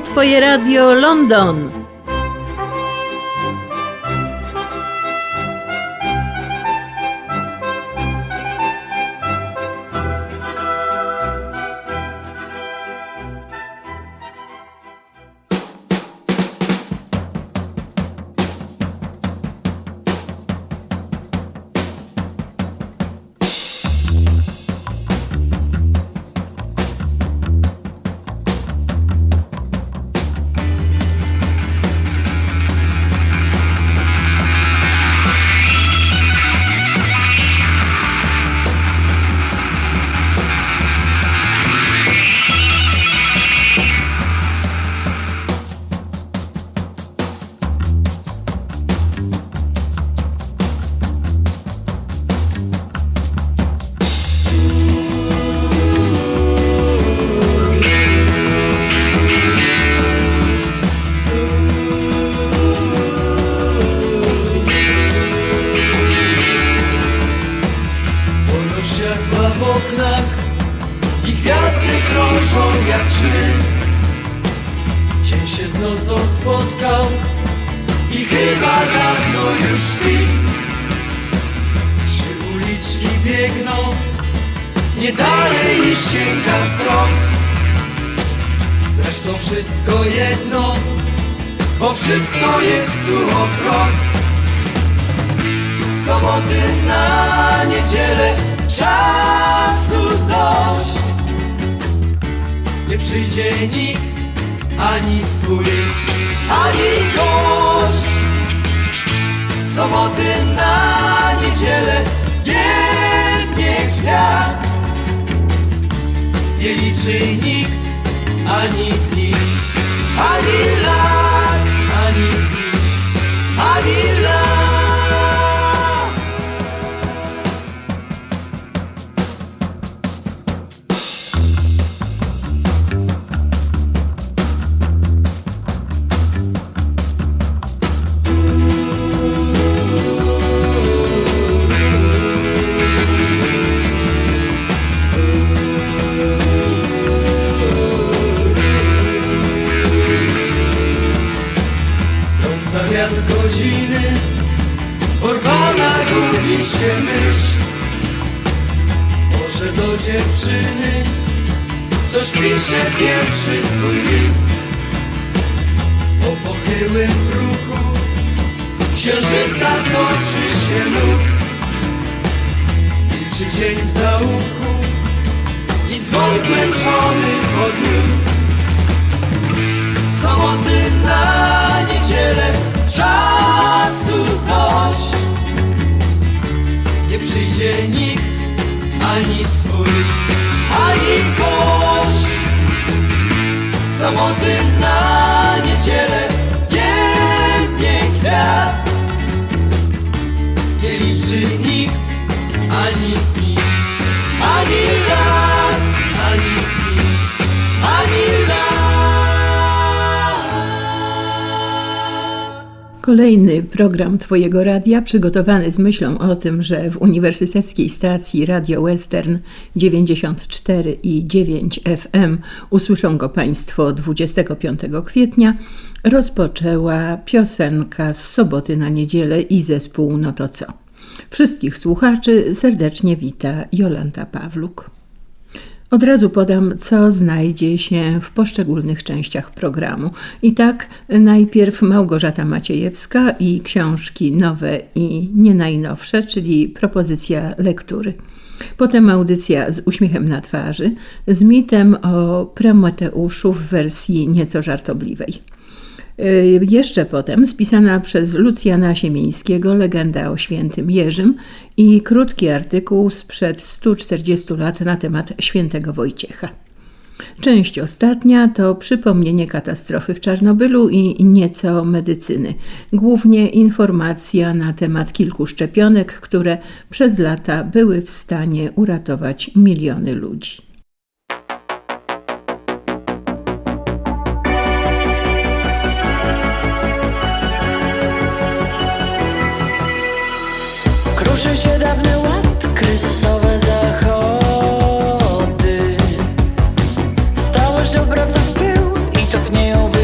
Twoje Radio London. Kolejny program Twojego radia przygotowany z myślą o tym, że w uniwersyteckiej stacji Radio Western 94,9 FM usłyszą go Państwo 25 kwietnia, rozpoczęła piosenka z Soboty na Niedzielę i zespół No to co. Wszystkich słuchaczy serdecznie wita Jolanta Pawluk. Od razu podam, co znajdzie się w poszczególnych częściach programu. I tak najpierw Małgorzata Maciejewska i książki nowe i nie najnowsze, czyli propozycja lektury. Potem audycja z uśmiechem na twarzy, z mitem o Prometeuszu w wersji nieco żartobliwej. Jeszcze potem spisana przez Lucjana Siemińskiego legenda o świętym Jerzym i krótki artykuł sprzed 140 lat na temat świętego Wojciecha. Część ostatnia to przypomnienie katastrofy w Czarnobylu i nieco medycyny. Głównie informacja na temat kilku szczepionek, które przez lata były w stanie uratować miliony ludzi. Kruszył się dawny ład, kryzysowe zachody. Stałość obraca w pył i topnieją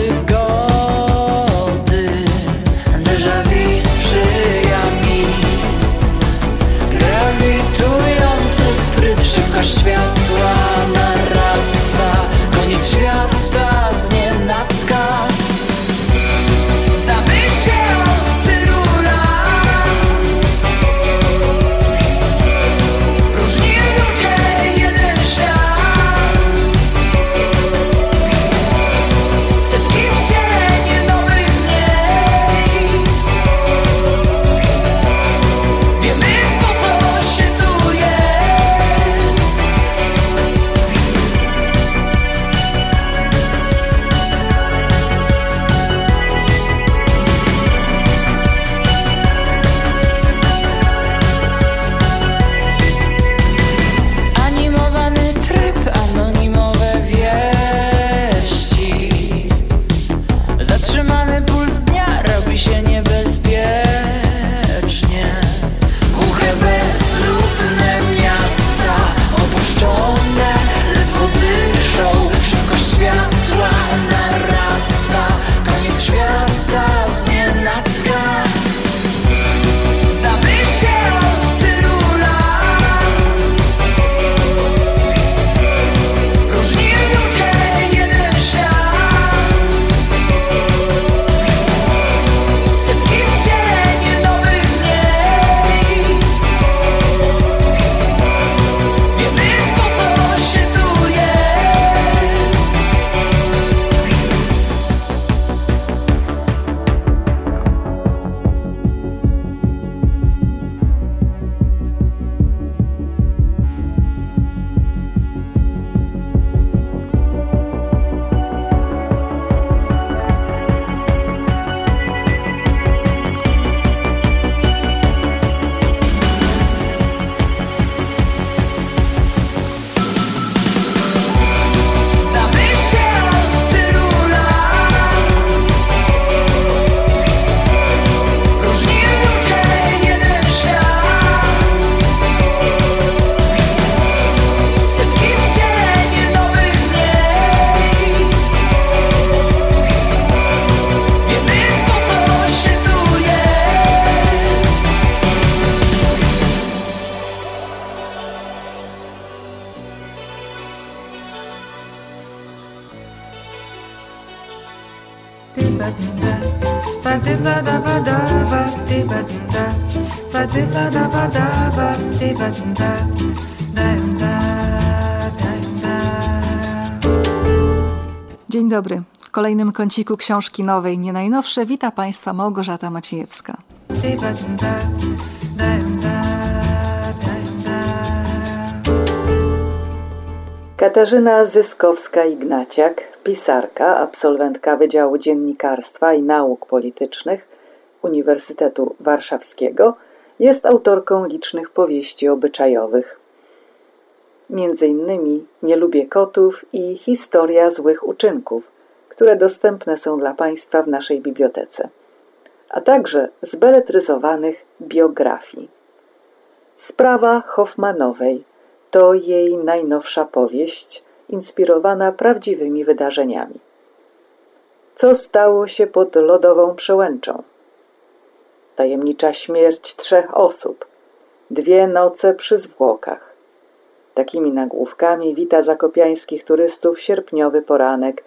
Dzień dobry. W kolejnym kąciku książki nowej, nie najnowsze, wita Państwa Małgorzata Maciejewska. Katarzyna Zyskowska-Ignaciak, pisarka, absolwentka Wydziału Dziennikarstwa i Nauk Politycznych Uniwersytetu Warszawskiego, jest autorką licznych powieści obyczajowych. Między innymi Nie lubię kotów i Historia złych uczynków, które dostępne są dla Państwa w naszej bibliotece, a także zbeletryzowanych biografii. Sprawa Hoffmanowej to jej najnowsza powieść, inspirowana prawdziwymi wydarzeniami. Co stało się pod lodową przełęczą? Tajemnicza śmierć 3 osób, 2 noce przy zwłokach. Takimi nagłówkami wita zakopiańskich turystów sierpniowy poranek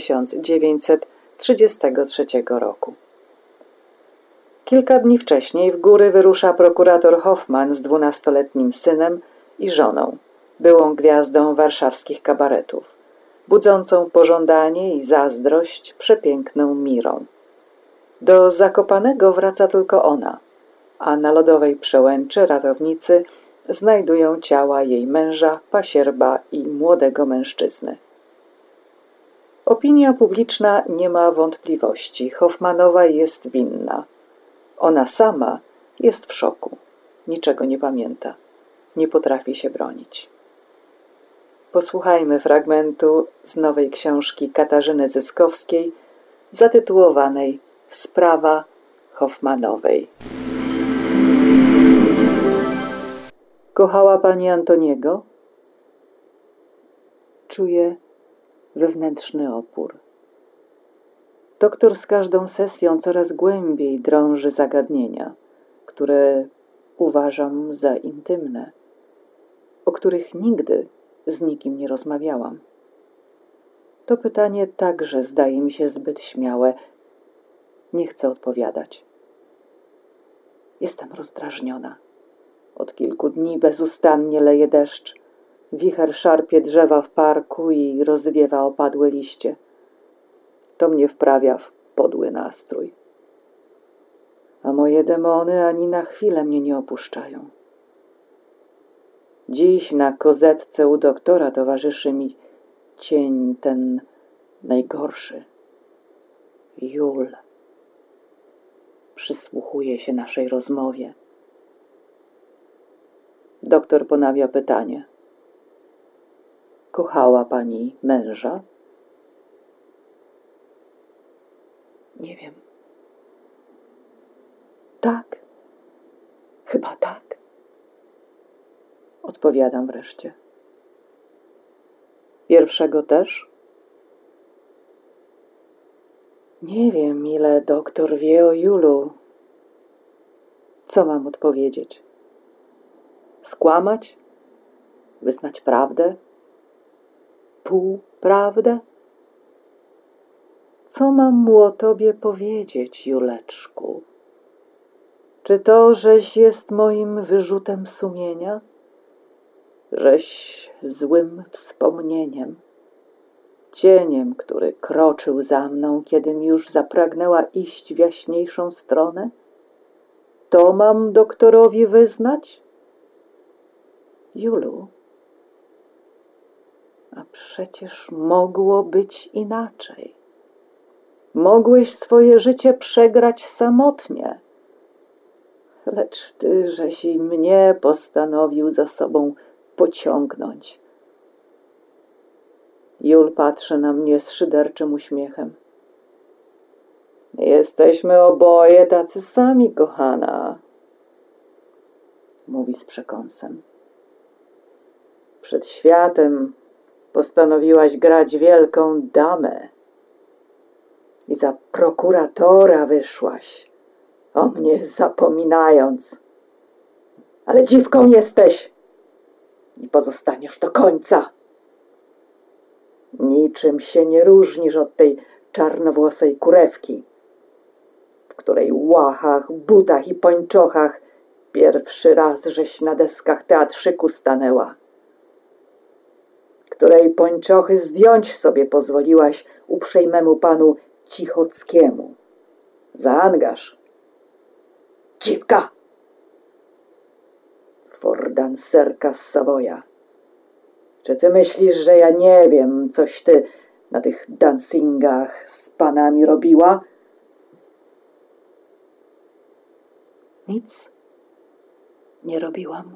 1933 roku. Kilka dni wcześniej w góry wyrusza prokurator Hoffman z 12-letnim synem i żoną, byłą gwiazdą warszawskich kabaretów, budzącą pożądanie i zazdrość przepiękną Mirą. Do Zakopanego wraca tylko ona, a na lodowej przełęczy ratownicy znajdują ciała jej męża, pasierba i młodego mężczyzny. Opinia publiczna nie ma wątpliwości, Hoffmanowa jest winna. Ona sama jest w szoku, niczego nie pamięta, nie potrafi się bronić. Posłuchajmy fragmentu z nowej książki Katarzyny Zyskowskiej zatytułowanej Sprawa Hoffmanowej. Kochała pani Antoniego? Czuję wewnętrzny opór. Doktor z każdą sesją coraz głębiej drąży zagadnienia, które uważam za intymne, o których nigdy z nikim nie rozmawiałam. To pytanie także zdaje mi się zbyt śmiałe. Nie chcę odpowiadać. Jestem rozdrażniona. Od kilku dni bezustannie leje deszcz. Wicher szarpie drzewa w parku i rozwiewa opadłe liście. To mnie wprawia w podły nastrój. A moje demony ani na chwilę mnie nie opuszczają. Dziś na kozetce u doktora towarzyszy mi cień ten najgorszy. Jul. Przysłuchuje się naszej rozmowie. Doktor ponawia pytanie. Kochała pani męża? Nie wiem. Tak. Chyba tak. Odpowiadam wreszcie. Pierwszego też? Nie wiem, ile doktor wie o Julu. Co mam odpowiedzieć? Skłamać? Wyznać prawdę? Półprawdę? Co mam mu o tobie powiedzieć, Juleczku? Czy to, żeś jest moim wyrzutem sumienia? Żeś złym wspomnieniem, cieniem, który kroczył za mną, kiedym już zapragnęła iść w jaśniejszą stronę? To mam doktorowi wyznać? Julu, a przecież mogło być inaczej. Mogłeś swoje życie przegrać samotnie, lecz ty, żeś i mnie postanowił za sobą pociągnąć. Jul patrzy na mnie z szyderczym uśmiechem. Jesteśmy oboje tacy sami, kochana, mówi z przekąsem. Przed światem postanowiłaś grać wielką damę i za prokuratora wyszłaś, o mnie zapominając. Ale dziwką jesteś i pozostaniesz do końca. Niczym się nie różnisz od tej czarnowłosej kurewki, w której łachach, butach i pończochach pierwszy raz żeś na deskach teatrzyku stanęła, której pończochy zdjąć sobie pozwoliłaś uprzejmemu panu Cichockiemu za angaż. Dziwka! Fordanserka z Savoya. Czy ty myślisz, że ja nie wiem, coś ty na tych dancingach z panami robiła? Nic nie robiłam.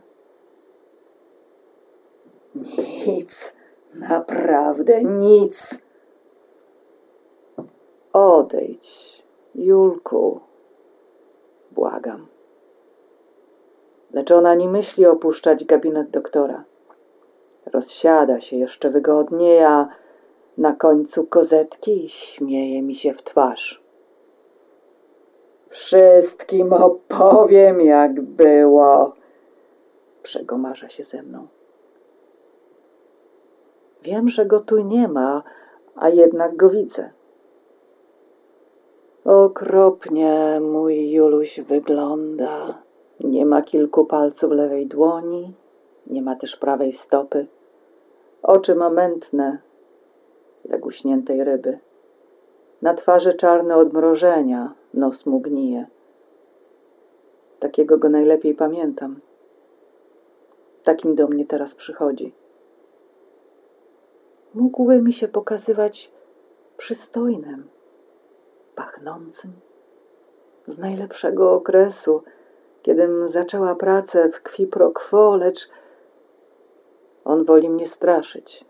Nic, naprawdę nic. Odejdź, Julku, błagam. Lecz ona nie myśli opuszczać gabinet doktora. Rozsiada się jeszcze wygodniej, a na końcu kozetki śmieje mi się w twarz. Wszystkim opowiem, jak było. Przegomarza się ze mną. Wiem, że go tu nie ma, a jednak go widzę. Okropnie mój Juluś wygląda. Nie ma kilku palców lewej dłoni, nie ma też prawej stopy. Oczy ma mętne, jak uśniętej ryby. Na twarzy czarne odmrożenia, nos mu gnije. Takiego go najlepiej pamiętam. Takim do mnie teraz przychodzi. Mógłby mi się pokazywać przystojnym, pachnącym, z najlepszego okresu, kiedym zaczęła pracę w Qui pro quo, lecz on woli mnie straszyć.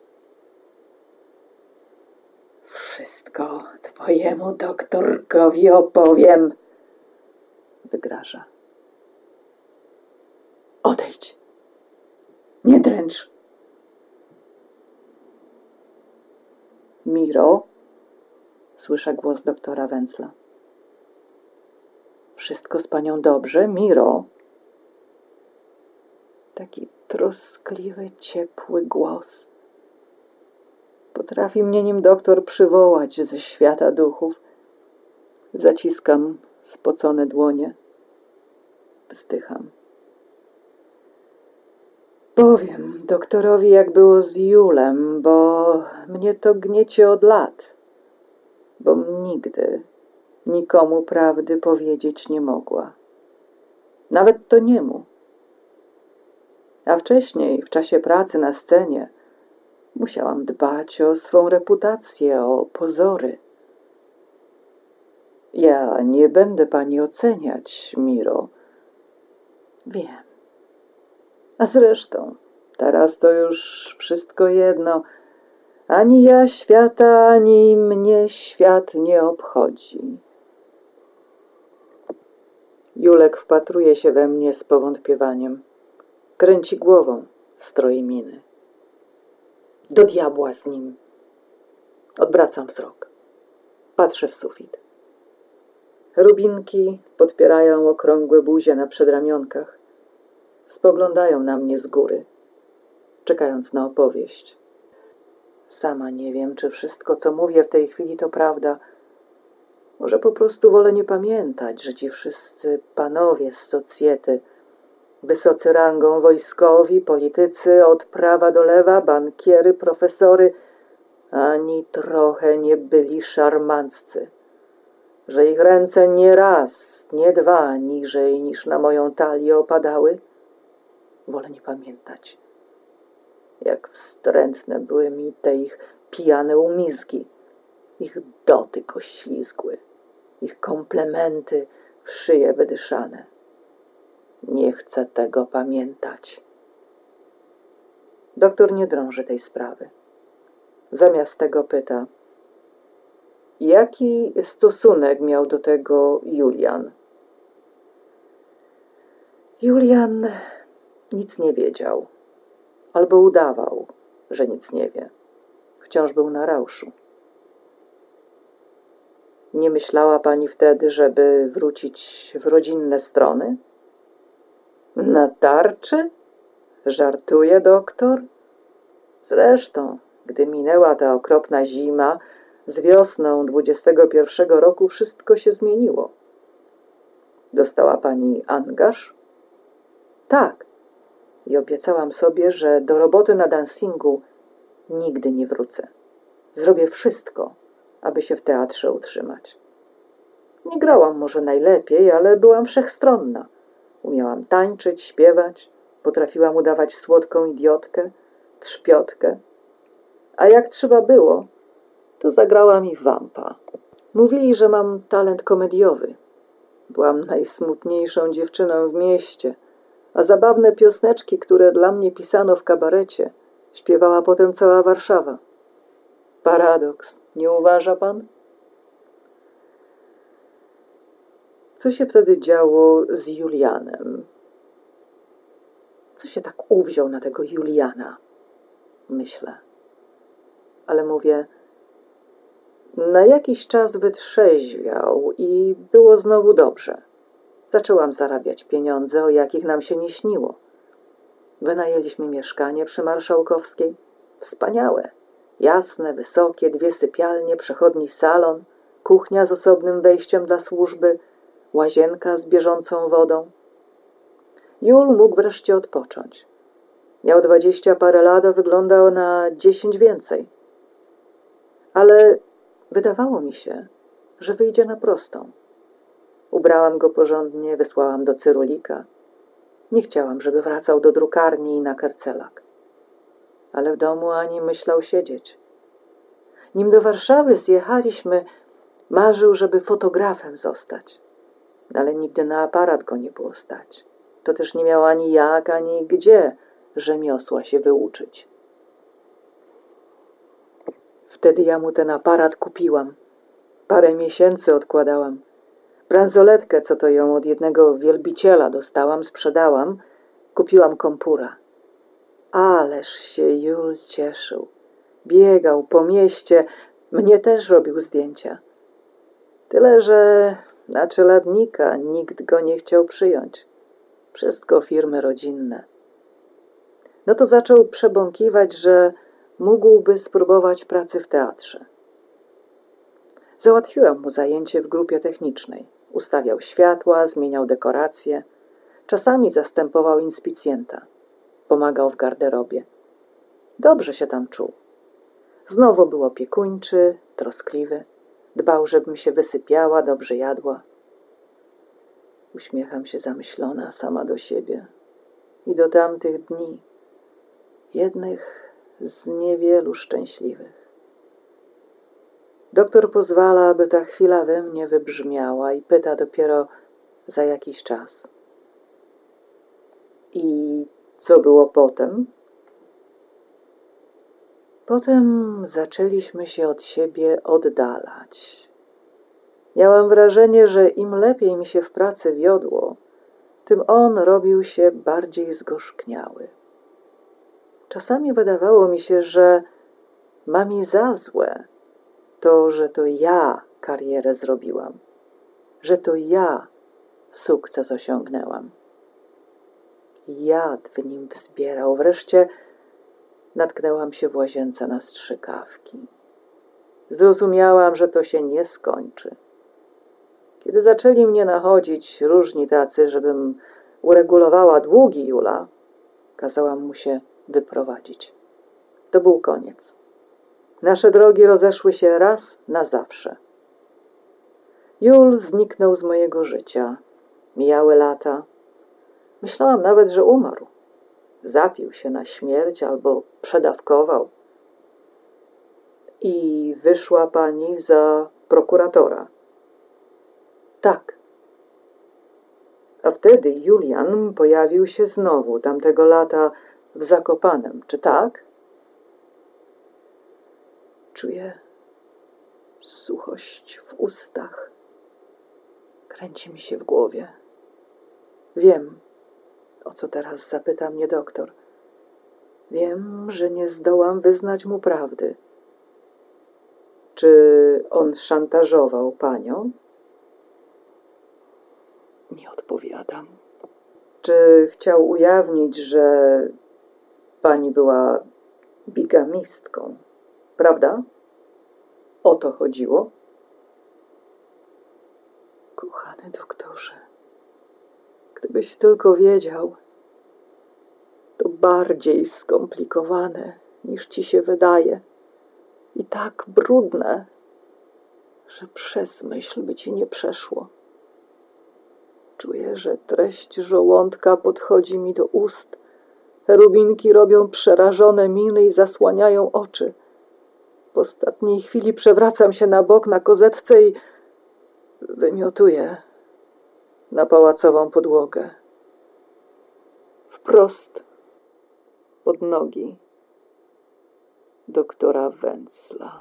Wszystko twojemu doktorkowi opowiem, wygraża. Odejdź, nie dręcz. Miro, słyszę głos doktora Wenzla. Wszystko z panią dobrze, Miro? Taki troskliwy, ciepły głos. Potrafi mnie nim doktor przywołać ze świata duchów. Zaciskam spocone dłonie. Wzdycham. Powiem doktorowi, jak było z Julem, bo mnie to gniecie od lat. Bo nigdy nikomu prawdy powiedzieć nie mogła. Nawet to niemu. A wcześniej, w czasie pracy na scenie, musiałam dbać o swą reputację, o pozory. Ja nie będę pani oceniać, Miro. Wiem. A zresztą, teraz to już wszystko jedno. Ani ja świata, ani mnie świat nie obchodzi. Julek wpatruje się we mnie z powątpiewaniem. Kręci głową, stroi miny. Do diabła z nim. Odwracam wzrok. Patrzę w sufit. Rubinki podpierają okrągłe buzie na przedramionkach. Spoglądają na mnie z góry, czekając na opowieść. Sama nie wiem, czy wszystko, co mówię w tej chwili, to prawda. Może po prostu wolę nie pamiętać, że ci wszyscy panowie z socjety, wysocy rangą wojskowi, politycy od prawa do lewa, bankiery, profesory, ani trochę nie byli szarmanccy. Że ich ręce nie raz, nie dwa niżej niż na moją talię opadały. Wolę nie pamiętać, jak wstrętne były mi te ich pijane umizgi, ich dotyk oślizgły, ich komplementy w szyję wydyszane. Nie chcę tego pamiętać. Doktor nie drąży tej sprawy. Zamiast tego pyta, jaki stosunek miał do tego Julian? Julian nic nie wiedział, albo udawał, że nic nie wie. Wciąż był na rauszu. Nie myślała pani wtedy, żeby wrócić w rodzinne strony? Na tarczy? Żartuje doktor? Zresztą, gdy minęła ta okropna zima, z wiosną 21 roku wszystko się zmieniło. Dostała pani angaż? Tak. I obiecałam sobie, że do roboty na dancingu nigdy nie wrócę. Zrobię wszystko, aby się w teatrze utrzymać. Nie grałam może najlepiej, ale byłam wszechstronna. Umiałam tańczyć, śpiewać, potrafiłam udawać słodką idiotkę, trzpiotkę. A jak trzeba było, to zagrałam i wampa. Mówili, że mam talent komediowy. Byłam najsmutniejszą dziewczyną w mieście, a zabawne piosneczki, które dla mnie pisano w kabarecie, śpiewała potem cała Warszawa. Paradoks, nie uważa pan? Co się wtedy działo z Julianem? Co się tak uwziął na tego Juliana? Myślę. Ale mówię, na jakiś czas wytrzeźwiał i było znowu dobrze. Zaczęłam zarabiać pieniądze, o jakich nam się nie śniło. Wynajęliśmy mieszkanie przy Marszałkowskiej. Wspaniałe. Jasne, wysokie, 2 sypialnie, przechodni salon, kuchnia z osobnym wejściem dla służby, łazienka z bieżącą wodą. Jul mógł wreszcie odpocząć. Miał 20 parę lat, a wyglądał na 10 więcej. Ale wydawało mi się, że wyjdzie na prostą. Ubrałam go porządnie, wysłałam do Cyrulika. Nie chciałam, żeby wracał do drukarni i na karcelak. Ale w domu ani myślał siedzieć. Nim do Warszawy zjechaliśmy, marzył, żeby fotografem zostać. Ale nigdy na aparat go nie było stać. To też nie miał ani jak, ani gdzie rzemiosła się wyuczyć. Wtedy ja mu ten aparat kupiłam. Parę miesięcy odkładałam. Bransoletkę, co to ją od jednego wielbiciela dostałam, sprzedałam, kupiłam kompura. Ależ się Jul cieszył. Biegał po mieście, mnie też robił zdjęcia. Tyle, że na czeladnika nikt go nie chciał przyjąć. Wszystko firmy rodzinne. No to zaczął przebąkiwać, że mógłby spróbować pracy w teatrze. Załatwiłam mu zajęcie w grupie technicznej. Ustawiał światła, zmieniał dekoracje. Czasami zastępował inspicjenta. Pomagał w garderobie. Dobrze się tam czuł. Znowu był opiekuńczy, troskliwy. Dbał, żebym się wysypiała, dobrze jadła. Uśmiecham się zamyślona sama do siebie i do tamtych dni, jednych z niewielu szczęśliwych. Doktor pozwala, aby ta chwila we mnie wybrzmiała i pyta dopiero za jakiś czas. I co było potem? Potem zaczęliśmy się od siebie oddalać. Miałam wrażenie, że im lepiej mi się w pracy wiodło, tym on robił się bardziej zgorzkniały. Czasami wydawało mi się, że ma mi za złe to, że to ja karierę zrobiłam, że to ja sukces osiągnęłam. Jad w nim wzbierał. Wreszcie natknęłam się w łazience na strzykawki. Zrozumiałam, że to się nie skończy. Kiedy zaczęli mnie nachodzić różni tacy, żebym uregulowała długi Jula, kazałam mu się wyprowadzić. To był koniec. Nasze drogi rozeszły się raz na zawsze. Jul zniknął z mojego życia. Mijały lata. Myślałam nawet, że umarł. Zapił się na śmierć albo przedawkował. I wyszła pani za prokuratora. Tak. A wtedy Julian pojawił się znowu tamtego lata w Zakopanem. Czy tak? Czuję suchość w ustach. Kręci mi się w głowie. Wiem, o co teraz zapyta mnie doktor. Wiem, że nie zdołam wyznać mu prawdy. Czy on szantażował panią? Nie odpowiadam. Czy chciał ujawnić, że pani była bigamistką? Prawda? O to chodziło? Kochany doktorze, Gdybyś tylko wiedział, to bardziej skomplikowane, niż ci się wydaje i tak brudne, że przez myśl by ci nie przeszło. Czuję, że treść żołądka podchodzi mi do ust. Rubinki robią przerażone miny i zasłaniają oczy. W ostatniej chwili przewracam się na bok na kozetce i wymiotuję na pałacową podłogę. Wprost pod nogi doktora Wenzla.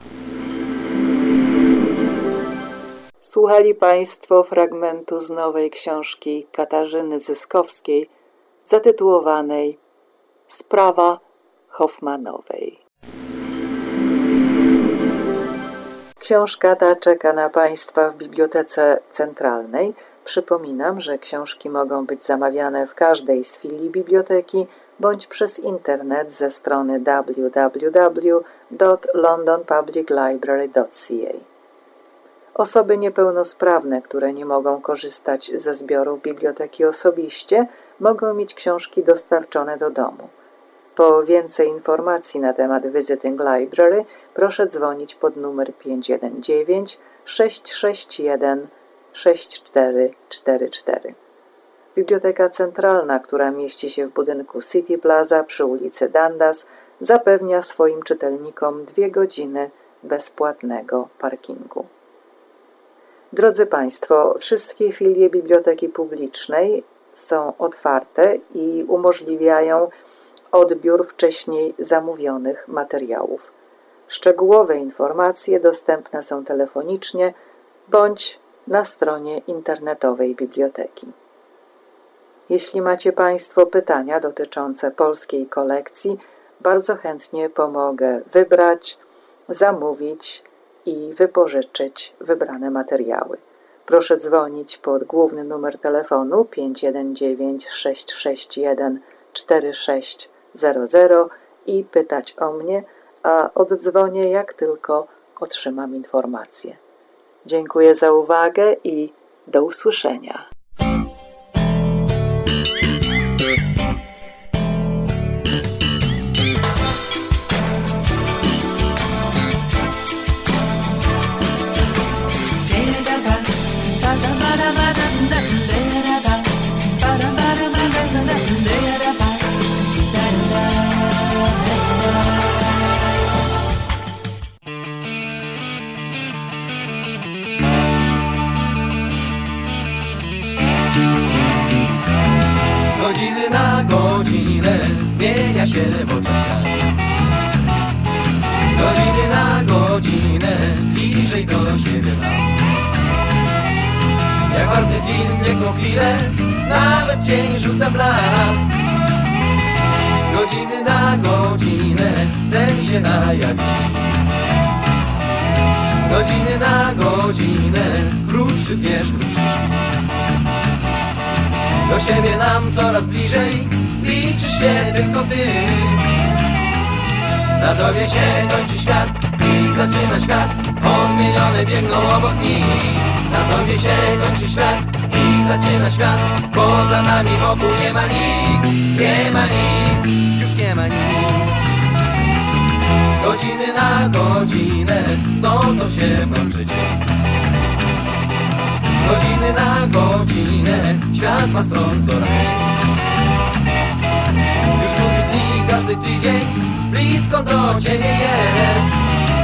Słuchali Państwo fragmentu z nowej książki Katarzyny Zyskowskiej zatytułowanej Sprawa Hoffmanowej. Książka ta czeka na Państwa w Bibliotece Centralnej. Przypominam, że książki mogą być zamawiane w każdej z filii biblioteki bądź przez internet ze strony www.londonpubliclibrary.ca. Osoby niepełnosprawne, które nie mogą korzystać ze zbiorów biblioteki osobiście, mogą mieć książki dostarczone do domu. Po więcej informacji na temat Visiting Library proszę dzwonić pod numer 519 661 6444. Biblioteka Centralna, która mieści się w budynku City Plaza przy ulicy Dundas, zapewnia swoim czytelnikom 2 godziny bezpłatnego parkingu. Drodzy Państwo, wszystkie filie Biblioteki Publicznej są otwarte i umożliwiają odbiór wcześniej zamówionych materiałów. Szczegółowe informacje dostępne są telefonicznie bądź na stronie internetowej biblioteki. Jeśli macie Państwo pytania dotyczące polskiej kolekcji, bardzo chętnie pomogę wybrać, zamówić i wypożyczyć wybrane materiały. Proszę dzwonić pod główny numer telefonu 519 661 4600 i pytać o mnie, a oddzwonię jak tylko otrzymam informację. Dziękuję za uwagę i do usłyszenia. Z godziny na godzinę zmienia się w oczach świat. Z godziny na godzinę bliżej do siebie nam. Jak barwny film biegną chwilę, nawet cień rzuca blask. Z godziny na godzinę sen się na jawie śni. Z godziny na godzinę krótszy zmierzch, krótszy śmig. Do siebie nam coraz bliżej, liczy się tylko ty. Na tobie się kończy świat i zaczyna świat, odmienione biegną obok nich. Na tobie się kończy świat i zaczyna świat, poza nami wokół nie ma nic, nie ma nic, już nie ma nic. Z godziny na godzinę zdążą się plączy dzień. Z godziny na godzinę świat ma stron coraz mniej. Już lubi dni, każdy tydzień blisko do ciebie jest.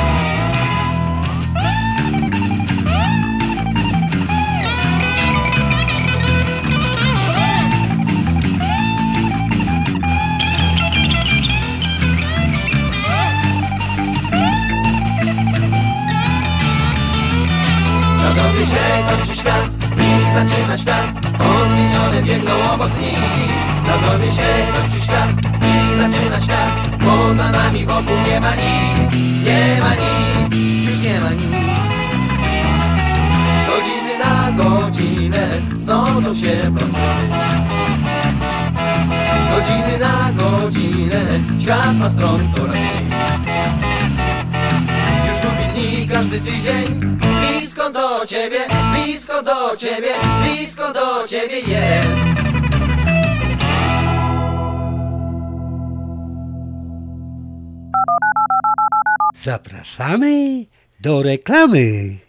Na tobie się kończy świat i zaczyna świat, odmienione biegną obok dni. Na tobie się kończy świat i zaczyna świat, poza nami wokół nie ma nic, nie ma nic, już nie ma nic. Z godziny na godzinę zdążą się plączy dzień. Z godziny na godzinę świat ma stron coraz mniej. Już gubi dni każdy tydzień, blisko do ciebie, blisko do ciebie, blisko do ciebie jest. Zapraszamy do reklamy.